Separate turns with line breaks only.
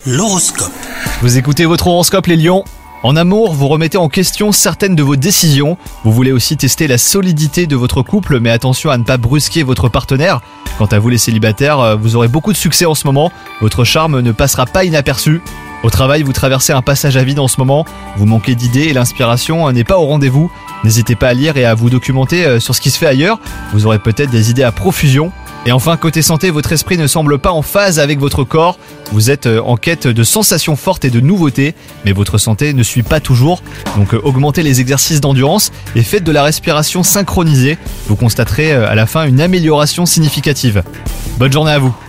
L'horoscope.
Vous écoutez votre horoscope les lions. En amour, vous remettez en question certaines de vos décisions. Vous voulez aussi tester la solidité de votre couple, mais attention à ne pas brusquer votre partenaire. Quant à vous les célibataires, vous aurez beaucoup de succès en ce moment. Votre charme ne passera pas inaperçu. Au travail, vous traversez un passage à vide en ce moment. Vous manquez d'idées et l'inspiration n'est pas au rendez-vous. N'hésitez pas à lire et à vous documenter sur ce qui se fait ailleurs. Vous aurez peut-être des idées à profusion. Et enfin, côté santé, votre esprit ne semble pas en phase avec votre corps. Vous êtes en quête de sensations fortes et de nouveautés, mais votre santé ne suit pas toujours. Donc augmentez les exercices d'endurance et faites de la respiration synchronisée. Vous constaterez à la fin une amélioration significative. Bonne journée à vous.